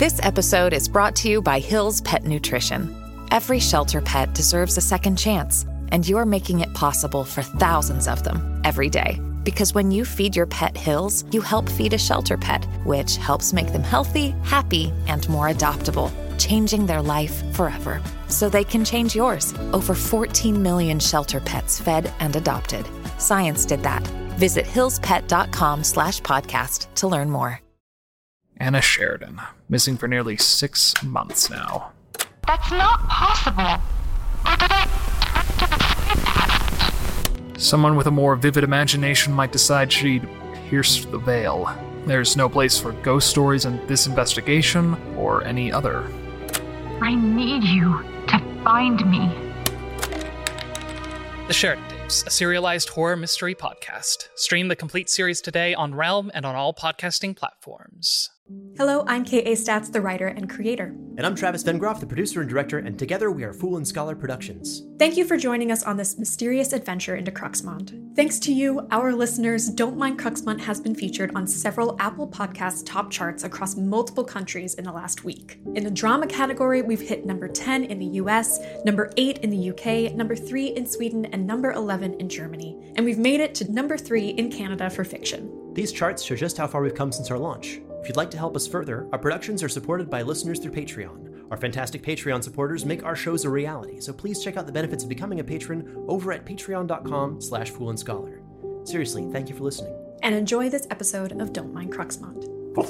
This episode is brought to you by Hill's Pet Nutrition. Every shelter pet deserves a second chance, and you're making it possible for thousands of them every day. Because when you feed your pet Hill's, you help feed a shelter pet, which helps make them healthy, happy, and more adoptable, changing their life forever. So they can change yours. Over 14 million shelter pets fed and adopted. Science did that. Visit hillspet.com/podcast to learn more. Anna Sheridan, missing for nearly 6 months now. That's not possible. Or did I Someone with a more vivid imagination might decide she'd pierced the veil. There's no place for ghost stories in this investigation or any other. I need you to find me. The Sheridan Tapes, a serialized horror mystery podcast. Stream the complete series today on Realm and on all podcasting platforms. Hello, I'm K.A. Stats, the writer and creator. And I'm Travis Vengroff, the producer and director, and together we are Fool and Scholar Productions. Thank you for joining us on this mysterious adventure into Cruxmont. Thanks to you, our listeners, Don't Mind Cruxmont has been featured on several Apple Podcasts top charts across multiple countries in the last week. In the drama category, we've hit number 10 in the US, number 8 in the UK, number 3 in Sweden, and number 11 in Germany. And we've made it to number 3 in Canada for fiction. These charts show just how far we've come since our launch. If you'd like to help us further, our productions are supported by listeners through Patreon. Our fantastic Patreon supporters make our shows a reality, so please check out the benefits of becoming a patron over at patreon.com/foolandscholar. Seriously, thank you for listening. And enjoy this episode of Don't Mind Cruxmont.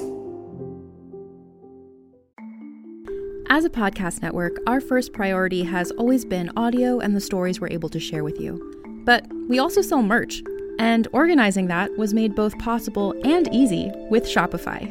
As a podcast network, our first priority has always been audio and the stories we're able to share with you. But we also sell merch, and organizing that was made both possible and easy with Shopify.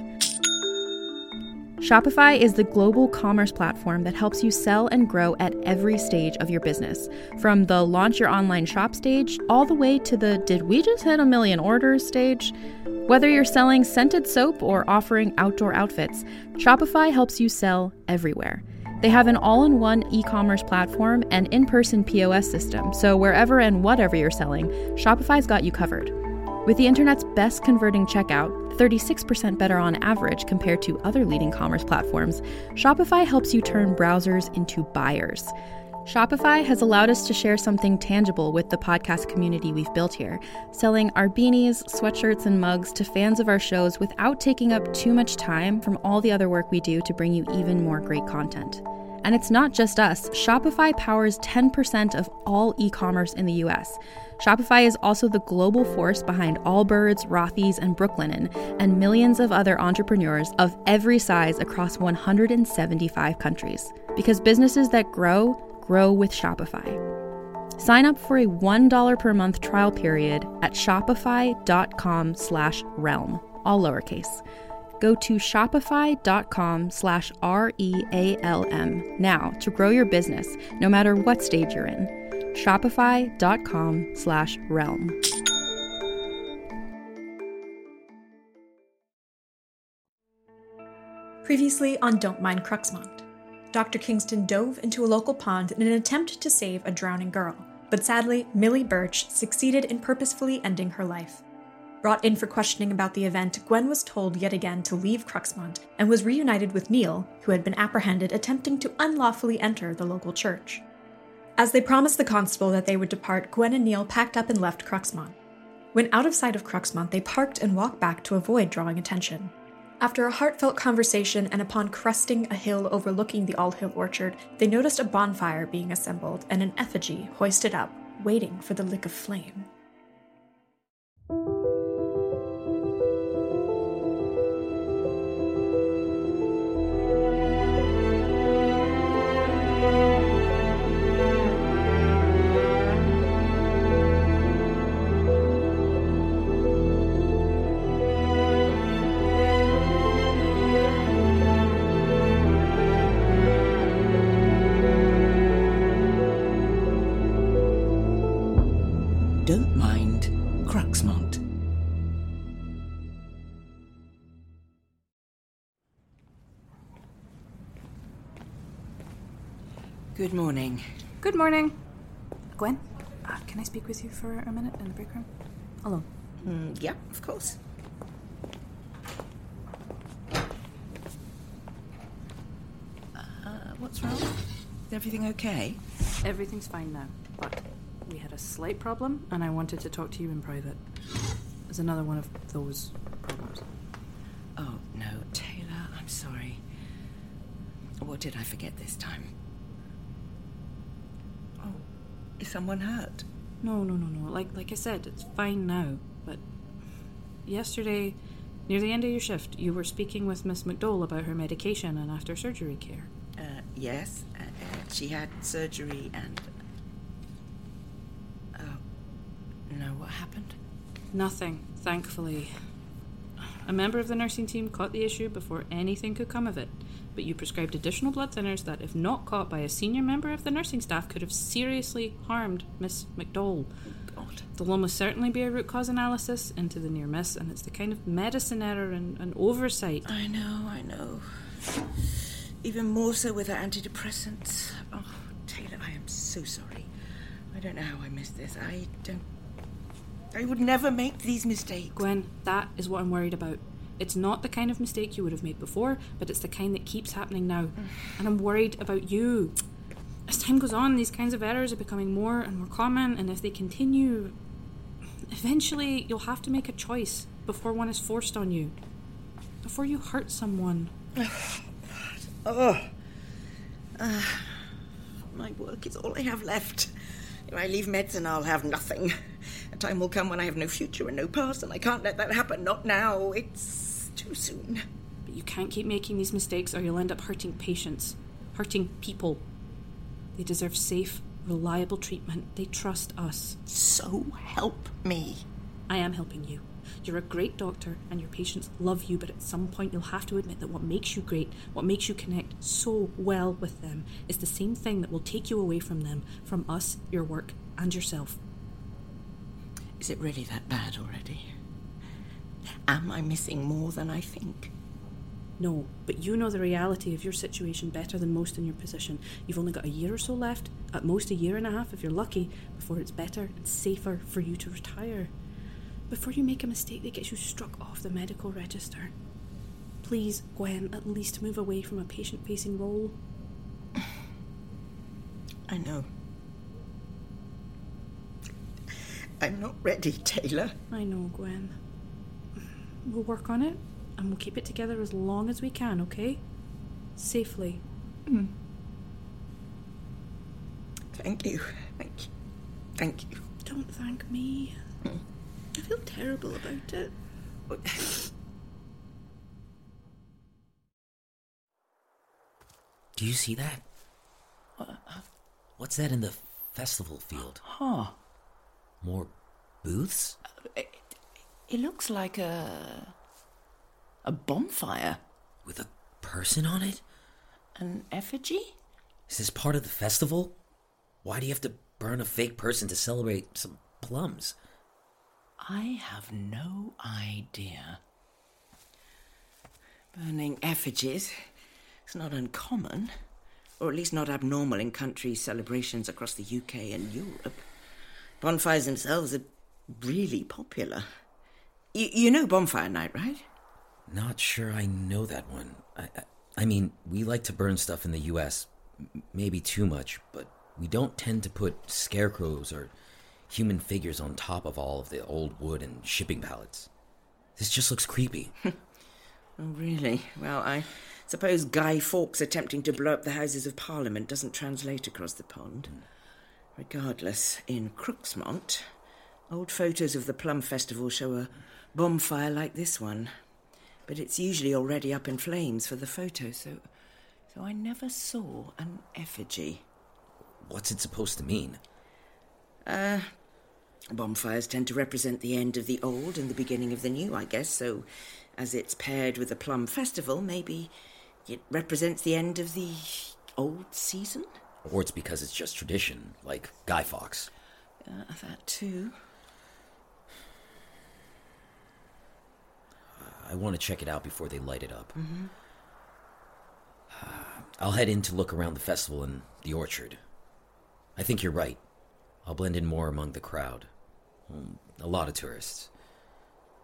Shopify is the global commerce platform that helps you sell and grow at every stage of your business, from the launch your online shop stage all the way to the did we just hit 1 million orders stage. Whether you're selling scented soap or offering outdoor outfits, Shopify helps you sell everywhere. They have an all-in-one e-commerce platform and in-person POS system, so wherever and whatever you're selling, Shopify's got you covered. With the internet's best converting checkout, 36% better on average compared to other leading commerce platforms, Shopify helps you turn browsers into buyers. Shopify has allowed us to share something tangible with the podcast community we've built here, selling our beanies, sweatshirts, and mugs to fans of our shows without taking up too much time from all the other work we do to bring you even more great content. And it's not just us. Shopify powers 10% of all e-commerce in the US. Shopify is also the global force behind Allbirds, Rothy's, and Brooklinen, and millions of other entrepreneurs of every size across 175 countries. Because businesses that grow with Shopify. Sign up for a $1 per month trial period at shopify.com/realm, all lowercase. Go to shopify.com/REALM now to grow your business, no matter what stage you're in. Shopify.com/realm. Previously on Don't Mind Cruxmont. Dr. Kingston dove into a local pond in an attempt to save a drowning girl, but sadly, Millie Birch succeeded in purposefully ending her life. Brought in for questioning about the event, Gwen was told yet again to leave Cruxmont and was reunited with Neil, who had been apprehended attempting to unlawfully enter the local church. As they promised the constable that they would depart, Gwen and Neil packed up and left Cruxmont. When out of sight of Cruxmont, they parked and walked back to avoid drawing attention. After a heartfelt conversation and upon cresting a hill overlooking the Allhill Orchard, they noticed a bonfire being assembled and an effigy hoisted up, waiting for the lick of flame. Don't Mind Cruxmont. Good morning. Good morning. Gwen, can I speak with you for a minute in the break room? Alone. Yeah, of course. What's wrong? Is everything okay? Everything's fine now, but we had a slight problem, and I wanted to talk to you in private. There's another one of those problems. Oh, no, Taylor, I'm sorry. What did I forget this time? Oh, is someone hurt? No. Like I said, it's fine now, but yesterday, near the end of your shift, you were speaking with Miss McDowell about her medication and after-surgery care. Yes. She had surgery and... Oh, no, what happened? Nothing, thankfully. A member of the nursing team caught the issue before anything could come of it, but you prescribed additional blood thinners that, if not caught by a senior member of the nursing staff, could have seriously harmed Miss McDowell. God. There'll almost certainly be a root cause analysis into the near miss, and it's the kind of medicine error and oversight. I know. Even more so with her antidepressants. Oh, Taylor, I am so sorry. I don't know how I missed this. I would never make these mistakes. Gwen, that is what I'm worried about. It's not the kind of mistake you would have made before, but it's the kind that keeps happening now. And I'm worried about you. As time goes on, these kinds of errors are becoming more and more common, and if they continue, eventually you'll have to make a choice before one is forced on you. Before you hurt someone. My work is all I have left. If I leave medicine, I'll have nothing. A time will come when I have no future and no past, and I can't let that happen. Not now. It's too soon. But you can't keep making these mistakes, or you'll end up hurting patients. Hurting people. They deserve safe, reliable treatment. They trust us. So help me. I am helping you. You're a great doctor, and your patients love you, but at some point you'll have to admit that what makes you great, what makes you connect so well with them, is the same thing that will take you away from them, from us, your work, and yourself. Is it really that bad already? Am I missing more than I think? No, but you know the reality of your situation better than most in your position. You've only got a year or so left, at most a year and a half if you're lucky, before it's better and safer for you to retire. Before you make a mistake that gets you struck off the medical register. Please, Gwen, at least move away from a patient-facing role. I know. I'm not ready, Taylor. I know, Gwen. We'll work on it, and we'll keep it together as long as we can, okay? Safely. Thank you. Thank you. Don't thank me. I feel terrible about it. Do you see that? What's that in the festival field? Huh. More booths? It looks like a bonfire. With a person on it? An effigy? Is this part of the festival? Why do you have to burn a fake person to celebrate some plums? I have no idea. Burning effigies is not uncommon, or at least not abnormal in countries' celebrations across the UK and Europe. Bonfires themselves are really popular. You know Bonfire Night, right? Not sure I know that one. I mean, we like to burn stuff in the US, maybe too much, but we don't tend to put scarecrows or human figures on top of all of the old wood and shipping pallets. This just looks creepy. Oh, really? Well, I suppose Guy Fawkes attempting to blow up the Houses of Parliament doesn't translate across the pond. Regardless, in Crooksmont, old photos of the Plum Festival show a bonfire like this one. But it's usually already up in flames for the photo, so I never saw an effigy. What's it supposed to mean? Bonfires tend to represent the end of the old and the beginning of the new, I guess, so as it's paired with the Plum Festival, maybe it represents the end of the old season? Or it's because it's just tradition, like Guy Fawkes. That too. I want to check it out before they light it up. Mm-hmm. I'll head in to look around the festival and the orchard. I think you're right. I'll blend in more among the crowd. A lot of tourists.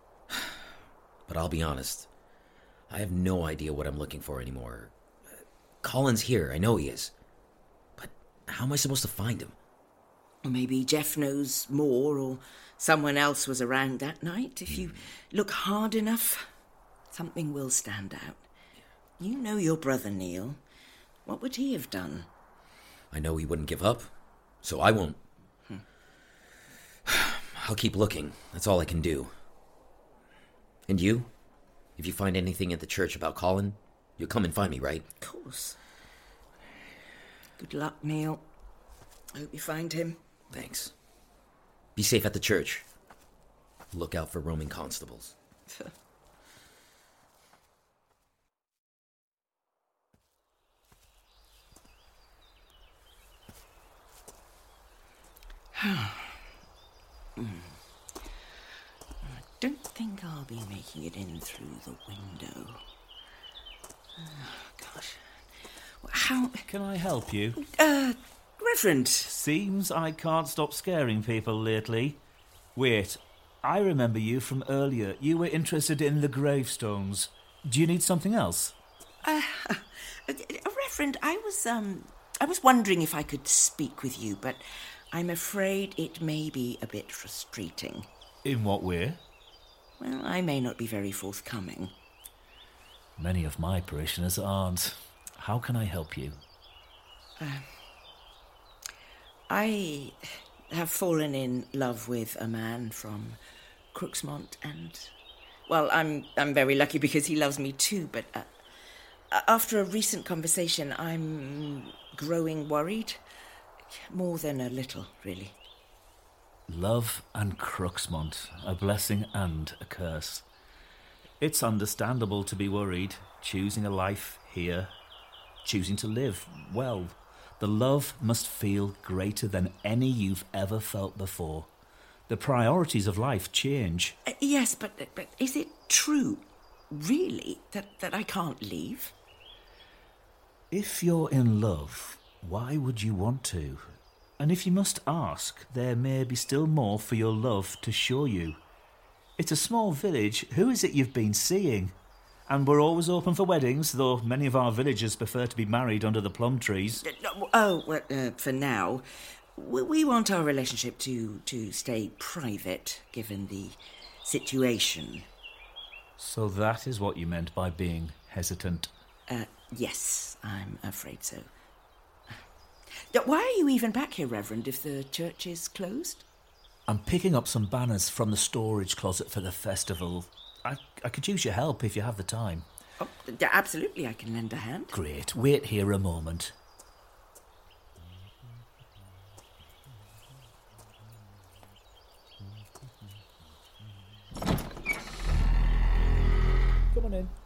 But I'll be honest, I have no idea what I'm looking for anymore. Colin's here, I know he is. But how am I supposed to find him? Or maybe Jeff knows more, or someone else was around that night. If you look hard enough, something will stand out. You know your brother, Neil. What would he have done? I know he wouldn't give up, so I won't. I'll keep looking. That's all I can do. And you? If you find anything at the church about Colin, you'll come and find me, right? Of course. Good luck, Neil. I hope you find him. Thanks. Be safe at the church. Look out for roaming constables. I don't think I'll be making it in through the window. Gosh. How... Can I help you? Reverend. Seems I can't stop scaring people lately. Wait, I remember you from earlier. You were interested in the gravestones. Do you need something else? Reverend, I was wondering if I could speak with you, but I'm afraid it may be a bit frustrating. In what way? Well, I may not be very forthcoming. Many of my parishioners aren't. How can I help you? I have fallen in love with a man from Crooksmont, and, well, I'm very lucky because he loves me too, but after a recent conversation, I'm growing worried. More than a little, really. Love and Crooksmont, a blessing and a curse. It's understandable to be worried, choosing a life here, choosing to live well. The love must feel greater than any you've ever felt before. The priorities of life change. Yes, but is it true, really, that I can't leave? If you're in love, why would you want to? And if you must ask, there may be still more for your love to show you. It's a small village. Who is it you've been seeing? And we're always open for weddings, though many of our villagers prefer to be married under the plum trees. For now, we want our relationship to stay private, given the situation. So that is what you meant by being hesitant? Yes, I'm afraid so. Why are you even back here, Reverend, if the church is closed? I'm picking up some banners from the storage closet for the festival. I could use your help if you have the time. Oh, absolutely, I can lend a hand. Great. Wait here a moment. Come on in.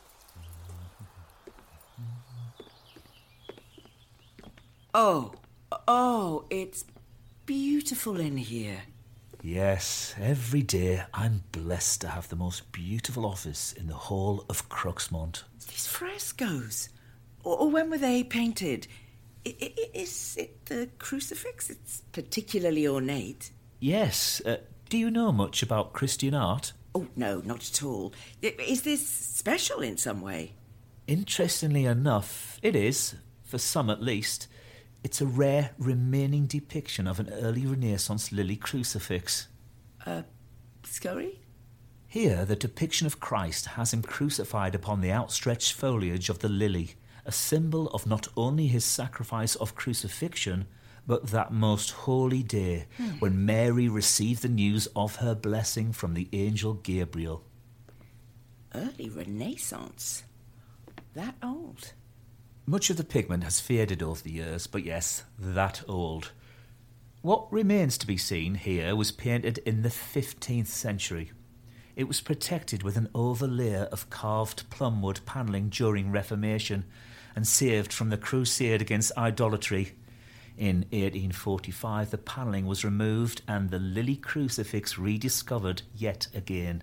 Oh, it's beautiful in here. Yes, every day I'm blessed to have the most beautiful office in the whole of Crooksmont. These frescoes. Or when were they painted? Is it the crucifix? It's particularly ornate. Yes. Do you know much about Christian art? Oh, no, not at all. Is this special in some way? Interestingly enough, it is, for some at least. It's a rare remaining depiction of an early Renaissance lily crucifix. Scurry? Here, the depiction of Christ has him crucified upon the outstretched foliage of the lily, a symbol of not only his sacrifice of crucifixion, but that most holy day when Mary received the news of her blessing from the angel Gabriel. Early Renaissance? That old? Much of the pigment has faded over the years, but yes, that old. What remains to be seen here was painted in the 15th century. It was protected with an overlayer of carved plumwood panelling during Reformation and saved from the crusade against idolatry. In 1845, the panelling was removed and the lily crucifix rediscovered yet again.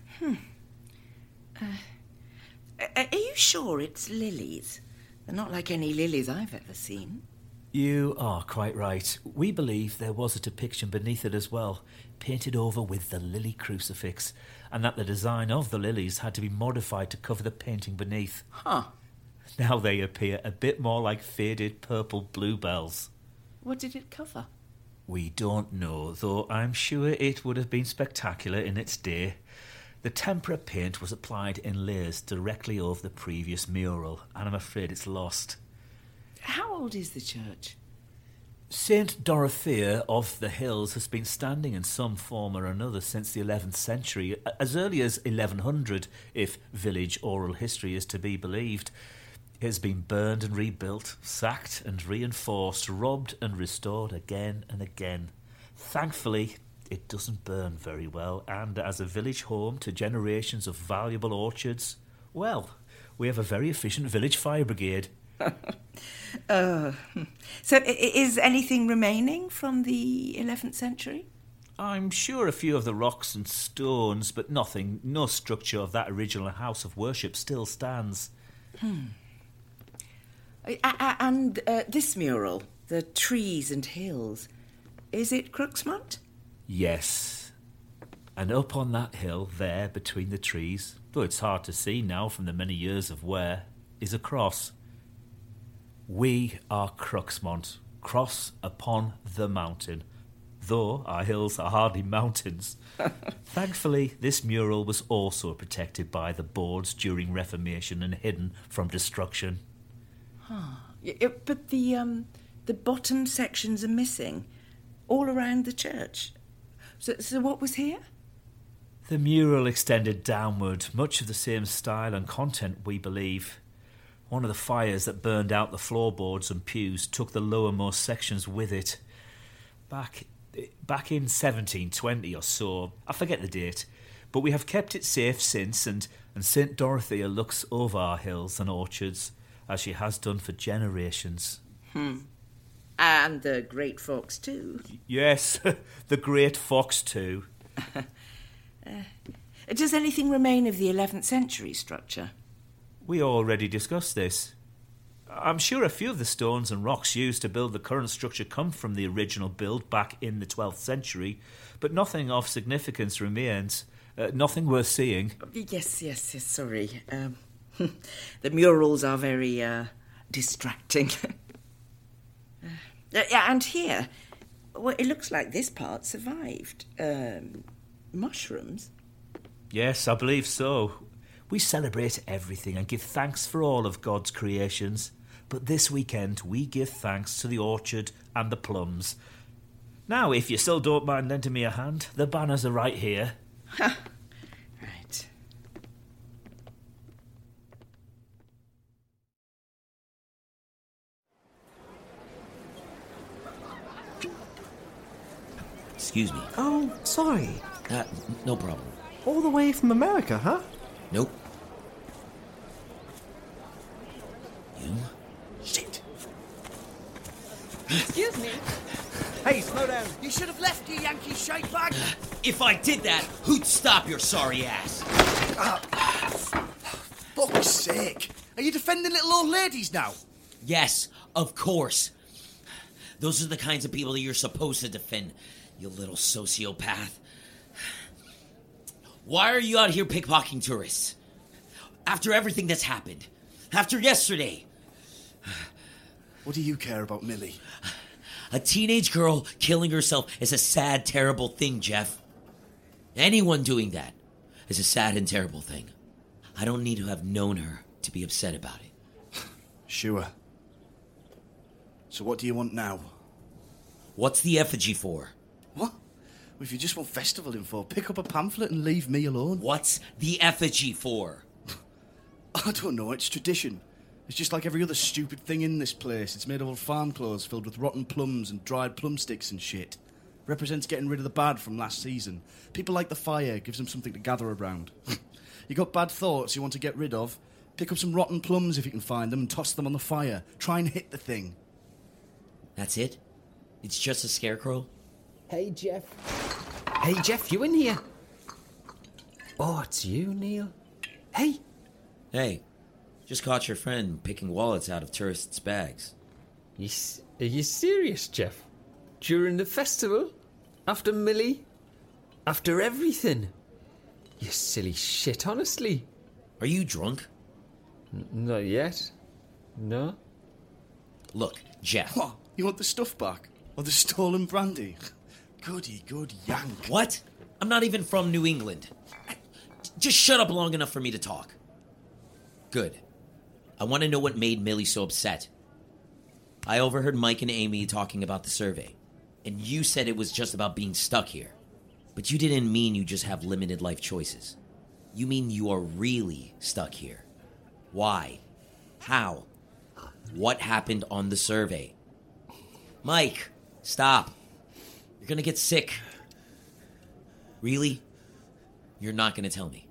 Are you sure it's lilies? They're not like any lilies I've ever seen. You are quite right. We believe there was a depiction beneath it as well, painted over with the lily crucifix, and that the design of the lilies had to be modified to cover the painting beneath. Huh. Now they appear a bit more like faded purple bluebells. What did it cover? We don't know, though I'm sure it would have been spectacular in its day. The tempera paint was applied in layers directly over the previous mural, and I'm afraid it's lost. How old is the church? St. Dorothea of the Hills has been standing in some form or another since the 11th century, as early as 1100, if village oral history is to be believed. It has been burned and rebuilt, sacked and reinforced, robbed and restored again and again. Thankfully, it doesn't burn very well, and as a village home to generations of valuable orchards, well, we have a very efficient village fire brigade. So is anything remaining from the 11th century? I'm sure a few of the rocks and stones, but nothing, no structure of that original house of worship still stands. And this mural, the trees and hills, is it Crooksmont? Yes. And up on that hill there, between the trees, though it's hard to see now from the many years of wear, is a cross. We are Crooksmont, cross upon the mountain, though our hills are hardly mountains. Thankfully, this mural was also protected by the boards during Reformation and hidden from destruction. But the bottom sections are missing, all around the church. So what was here? The mural extended downward, much of the same style and content, we believe. One of the fires that burned out the floorboards and pews took the lowermost sections with it. Back in 1720 or so, I forget the date, but we have kept it safe since, and St. Dorothea looks over our hills and orchards, as she has done for generations. And the Great Fox too. Yes, the Great Fox too. Does anything remain of the 11th century structure? We already discussed this. I'm sure a few of the stones and rocks used to build the current structure come from the original build back in the 12th century, but nothing of significance remains. Nothing worth seeing. Yes, sorry. The murals are very distracting. And here, well, it looks like this part survived. Mushrooms? Yes, I believe so. We celebrate everything and give thanks for all of God's creations. But this weekend, we give thanks to the orchard and the plums. Now, if you still don't mind lending me a hand, the banners are right here. Right. Excuse me. Oh, sorry. No problem. All the way from America, huh? Nope. You? Shit. Excuse me. Hey, slow down. You should have left your Yankee shite bag. If I did that, who'd stop your sorry ass? Fuck's sake. Are you defending little old ladies now? Yes, of course. Those are the kinds of people that you're supposed to defend, you little sociopath. Why are you out here pickpocketing tourists? After everything that's happened. After yesterday. What do you care about Millie? A teenage girl killing herself is a sad, terrible thing, Jeff. Anyone doing that is a sad and terrible thing. I don't need to have known her to be upset about it. Sure. So what do you want now? What's the effigy for? What? Well, if you just want festival info, pick up a pamphlet and leave me alone. What's the effigy for? I don't know, it's tradition. It's just like every other stupid thing in this place. It's made of old farm clothes filled with rotten plums and dried plum sticks and shit. Represents getting rid of the bad from last season. People like the fire, gives them something to gather around. You got bad thoughts you want to get rid of? Pick up some rotten plums if you can find them and toss them on the fire. Try and hit the thing. That's it? It's just a scarecrow? Hey, Jeff. Hey, Jeff, you in here? Oh, it's you, Neil. Hey. Hey, just caught your friend picking wallets out of tourists' bags. Are you serious, Jeff? During the festival? After Millie? After everything? You silly shit, honestly. Are you drunk? Not yet. No? Look, Jeff. What? You want the stuff back? Or the stolen brandy? Goody good yank. What? I'm not even from New England. Just shut up long enough for me to talk. Good. I want to know what made Millie so upset. I overheard Mike and Amy talking about the survey, and you said it was just about being stuck here. But you didn't mean you just have limited life choices. You mean you are really stuck here. Why? How? What happened on the survey? Mike, stop. You're gonna get sick. Really? You're not gonna tell me.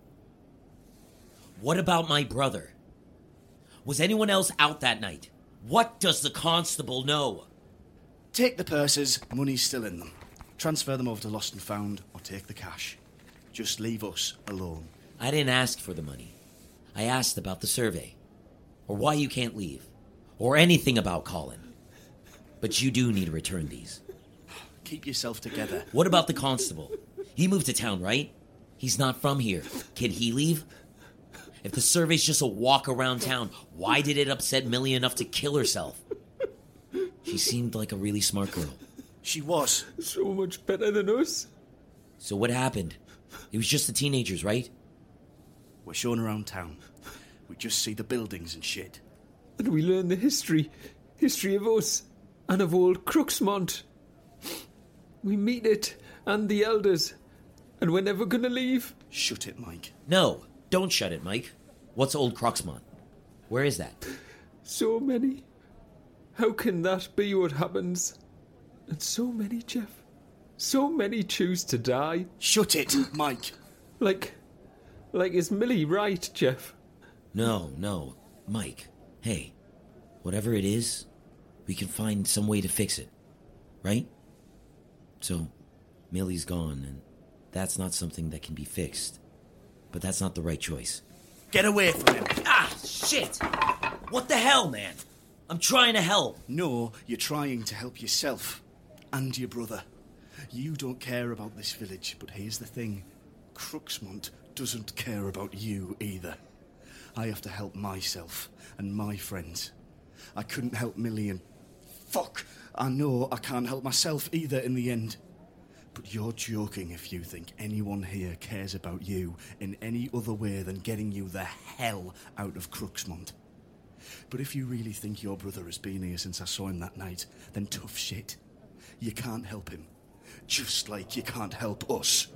What about my brother? Was anyone else out that night? What does the constable know? Take the purses, money's still in them. Transfer them over to Lost and Found, or take the cash. Just leave us alone. I didn't ask for the money. I asked about the survey. Or why you can't leave. Or anything about Colin. But you do need to return these. Keep yourself together. What about the constable? He moved to town, right? He's not from here. Can he leave? If the survey's just a walk around town, why did it upset Millie enough to kill herself? She seemed like a really smart girl. She was. So much better than us. So what happened? It was just the teenagers, right? We're shown around town. We just see the buildings and shit. And we learn the history of us, and of old Cruxmont. We meet it, and the elders, and we're never gonna leave. Shut it, Mike. No, don't shut it, Mike. What's old Cruxmont? Where is that? So many. How can that be what happens? And so many, Jeff. So many choose to die. Shut it, Mike. Like is Millie right, Jeff? No, Mike. Hey, whatever it is, we can find some way to fix it, right? So, Millie's gone, and that's not something that can be fixed. But that's not the right choice. Get away from him. Ah, shit! What the hell, man? I'm trying to help. No, you're trying to help yourself. And your brother. You don't care about this village, but here's the thing. Cruxmont doesn't care about you either. I have to help myself and my friends. I couldn't help Millie and... Fuck! I know I can't help myself either in the end. But you're joking if you think anyone here cares about you in any other way than getting you the hell out of Cruxmont. But if you really think your brother has been here since I saw him that night, then tough shit. You can't help him. Just like you can't help us.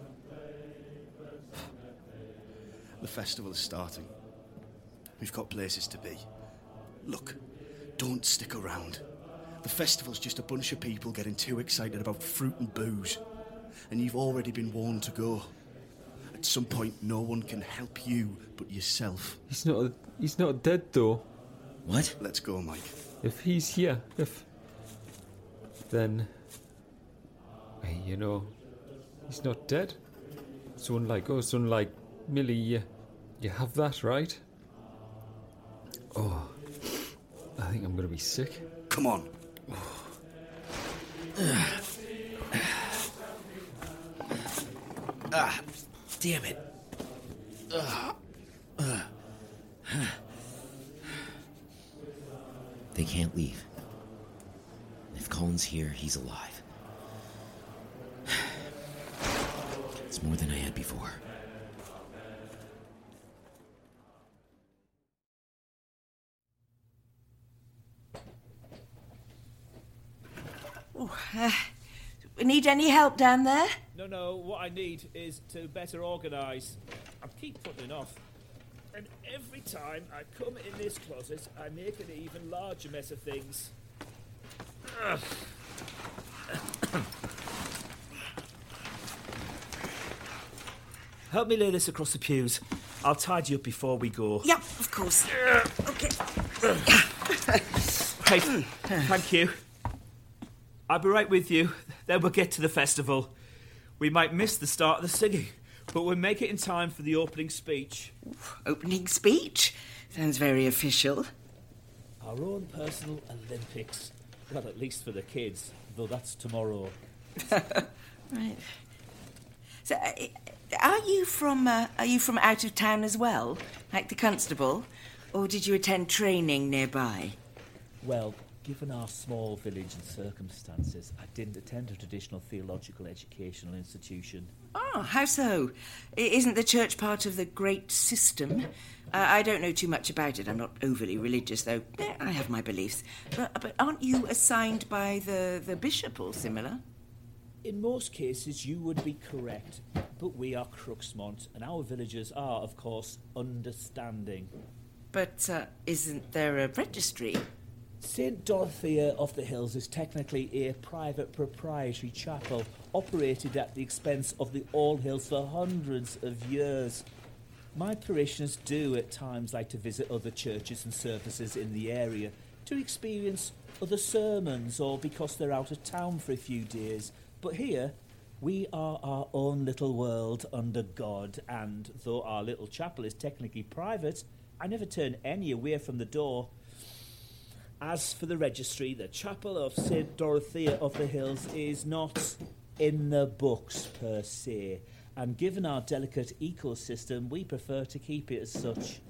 The festival is starting. We've got places to be. Look, don't stick around. The festival's just a bunch of people getting too excited about fruit and booze. And you've already been warned to go. At some point, no one can help you but yourself. He's not dead, though. What? Let's go, Mike. If he's here, then... Hey, he's not dead. So unlike us, unlike Millie, you have that, right? Oh, I think I'm going to be sick. Come on. Damn it. They can't leave. If Colin's here, he's alive. It's more than I had before. Need any help down there? No, what I need is to better organise. I keep putting it off. And every time I come in this closet, I make an even larger mess of things. Help me lay this across the pews. I'll tidy up before we go. Yep, of course. Okay. Hey, thank you. I'll be right with you. Then we'll get to the festival. We might miss the start of the singing, but we'll make it in time for the opening speech. Opening speech? Sounds very official. Our own personal Olympics. Well, at least for the kids, though that's tomorrow. Right. So, are you from out of town as well, like the constable, or did you attend training nearby? Well, given our small village and circumstances, I didn't attend a traditional theological educational institution. Oh, how so? Isn't the church part of the great system? I don't know too much about it. I'm not overly religious, though. I have my beliefs. But aren't you assigned by the bishop or similar? In most cases, you would be correct. But we are Cruxmont, and our villagers are, of course, understanding. But isn't there a registry? St. Dorothea of the Hills is technically a private proprietary chapel operated at the expense of the All Hills for hundreds of years. My parishioners do at times like to visit other churches and services in the area to experience other sermons or because they're out of town for a few days. But here, we are our own little world under God, and though our little chapel is technically private, I never turn any away from the door. As for the registry, the Chapel of St. Dorothea of the Hills is not in the books per se, and given our delicate ecosystem, we prefer to keep it as such.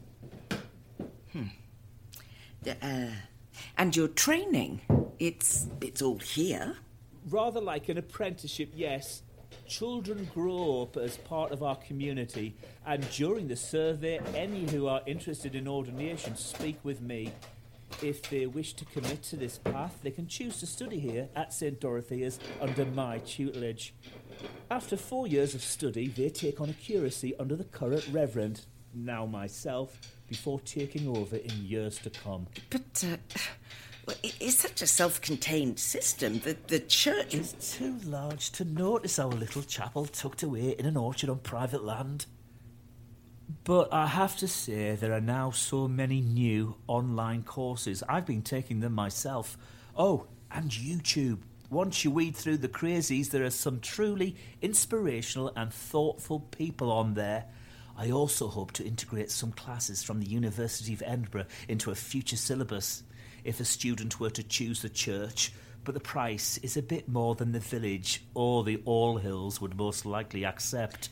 And your training, it's all here? Rather like an apprenticeship, yes. Children grow up as part of our community, and during the survey, any who are interested in ordination speak with me. If they wish to commit to this path, they can choose to study here at St. Dorothea's under my tutelage. After 4 years of study, they take on a curacy under the current Reverend, now myself, before taking over in years to come. But, it's such a self-contained system that the church is too large to notice our little chapel tucked away in an orchard on private land. But I have to say, there are now so many new online courses. I've been taking them myself. Oh, and YouTube. Once you weed through the crazies, there are some truly inspirational and thoughtful people on there. I also hope to integrate some classes from the University of Edinburgh into a future syllabus, if a student were to choose the church, but the price is a bit more than the village or the All Hills would most likely accept.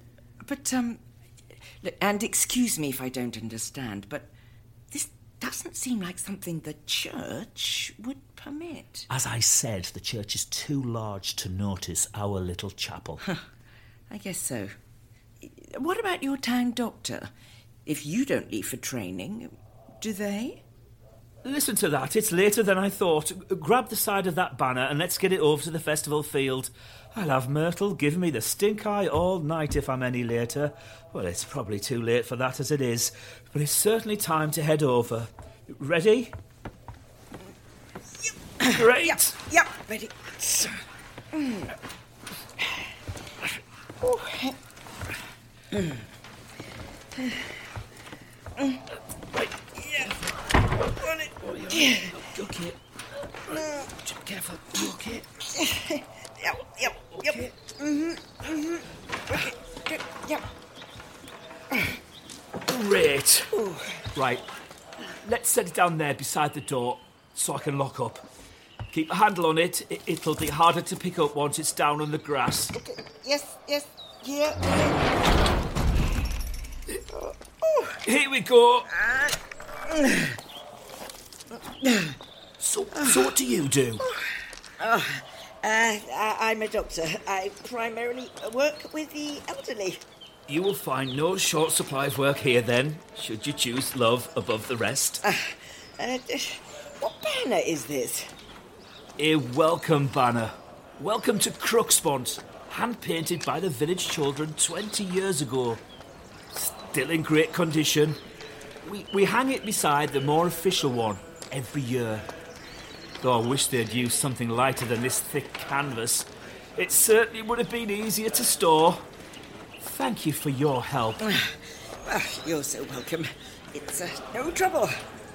And excuse me if I don't understand, but this doesn't seem like something the church would permit. As I said, the church is too large to notice our little chapel. I guess so. What about your town doctor? If you don't leave for training, do they? Listen to that, it's later than I thought. Grab the side of that banner and let's get it over to the festival field. I'll have Myrtle giving me the stink eye all night if I'm any later. Well, it's probably too late for that as it is, but it's certainly time to head over. Ready? Yep. Great! Yep, ready. Right. Yeah. On it. Yeah. Okay. Careful. You okay? Yep. Okay. Okay. Yep. Great. Right. Let's set it down there beside the door so I can lock up. Keep a handle on it. It'll be harder to pick up once it's down on the grass. Okay. Yes. Here. Here we go. So what do you do? I'm a doctor. I primarily work with the elderly. You will find no short supply of work here, then, should you choose love above the rest. What banner is this? A welcome banner. Welcome to Cruxmont, hand-painted by the village children 20 years ago. Still in great condition. We hang it beside the more official one every year. Though I wish they'd used something lighter than this thick canvas. It certainly would have been easier to store. Thank you for your help. You're so welcome. It's no trouble.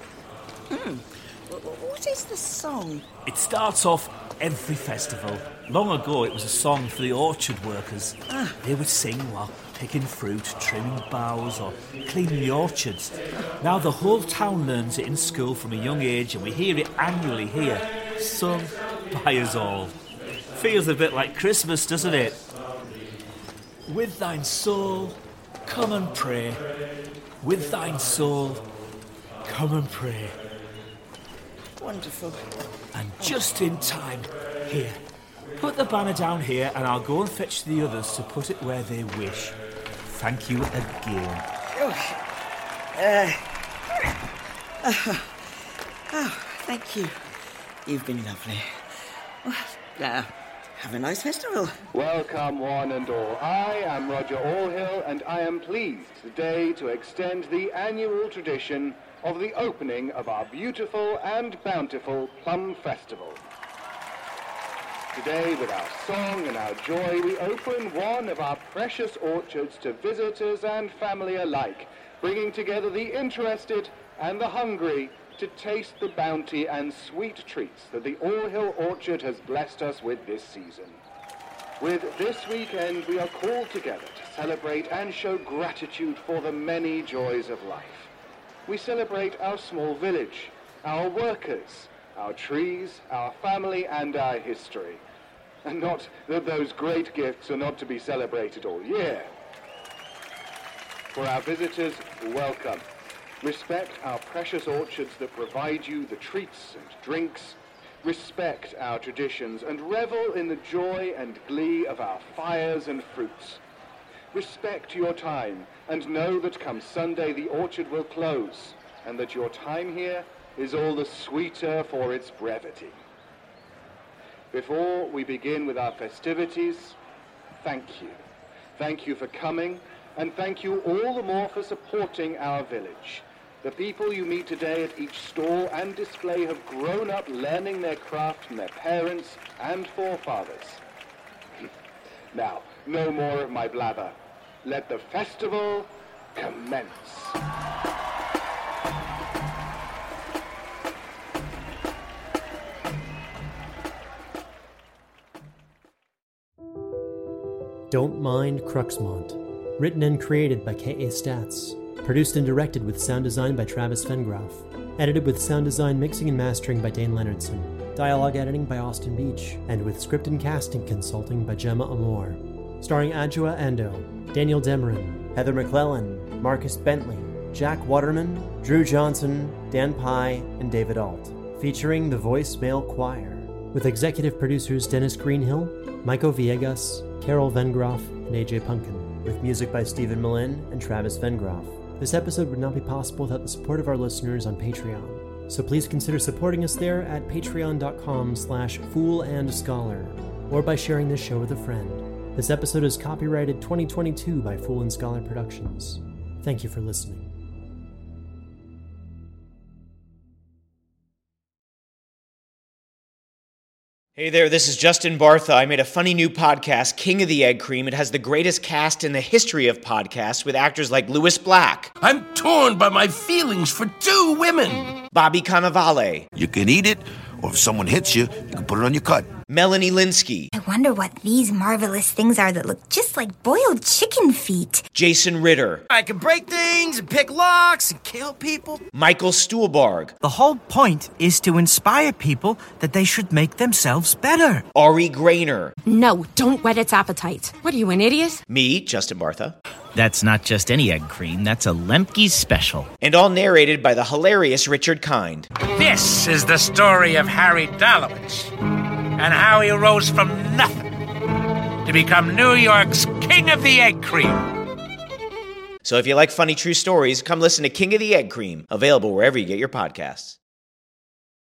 What is the song? It starts off every festival. Long ago, it was a song for the orchard workers. They would sing while picking fruit, trimming boughs, or cleaning the orchards. Now the whole town learns it in school from a young age, and we hear it annually here, sung by us all. Feels a bit like Christmas, doesn't it? With thine soul, come and pray. With thine soul, come and pray. Wonderful. And just in time. Here. Put the banner down here and I'll go and fetch the others to put it where they wish. Thank you again. Thank you. You've been lovely. Well, have a nice festival. Welcome, one and all. I am Roger Allhill, and I am pleased today to extend the annual tradition of the opening of our beautiful and bountiful Plum Festival. Today, with our song and our joy, we open one of our precious orchards to visitors and family alike, bringing together the interested and the hungry to taste the bounty and sweet treats that the Allhill Orchard has blessed us with this season. With this weekend, we are called together to celebrate and show gratitude for the many joys of life. We celebrate our small village, our workers, our trees, our family, and our history. And not that those great gifts are not to be celebrated all year. For our visitors, welcome. Respect our precious orchards that provide you the treats and drinks. Respect our traditions and revel in the joy and glee of our fires and fruits. Respect your time and know that come Sunday the orchard will close and that your time here is all the sweeter for its brevity. Before we begin with our festivities, thank you. Thank you for coming, and thank you all the more for supporting our village. The people you meet today at each stall and display have grown up learning their craft from their parents and forefathers. Now, no more of my blabber. Let the festival commence. Don't Mind Cruxmont. Written and created by K.A. Statz. Produced and directed with sound design by Travis Vengroff. Edited with sound design, mixing and mastering by Dane Leonardson. Dialogue editing by Austin Beach. And with script and casting consulting by Gemma Amor. Starring Adjoa Ando, Daniel Demerin, Heather McClellan, Marcus Bentley, Jack Waterman, Drew Johnson, Dan Pye, and David Alt. Featuring the Voicemail Choir. With executive producers Dennis Greenhill, Michael Villegas, Carol Vengroff, and AJ Punkin, with music by Stephen Malin and Travis Vengroff. This episode would not be possible without the support of our listeners on Patreon, so please consider supporting us there at patreon.com/foolandscholar, or by sharing this show with a friend. This episode is copyrighted 2022 by Fool and Scholar Productions. Thank you for listening. Hey there, this is Justin Bartha. I made a funny new podcast, King of the Egg Cream. It has the greatest cast in the history of podcasts with actors like Louis Black. I'm torn by my feelings for two women. Bobby Cannavale. You can eat it, or if someone hits you, you can put it on your cut. Melanie Linsky. I wonder what these marvelous things are that look just like boiled chicken feet. Jason Ritter. I can break things and pick locks and kill people. Michael Stuhlbarg. The whole point is to inspire people that they should make themselves better. Ari Grainer. No, don't whet its appetite. What are you, an idiot? Me, Justin Bartha. That's not just any egg cream, that's a Lemke's special. And all narrated by the hilarious Richard Kind. This is the story of Harry Dalowitz and how he rose from nothing to become New York's King of the Egg Cream. So if you like funny true stories, come listen to King of the Egg Cream, available wherever you get your podcasts.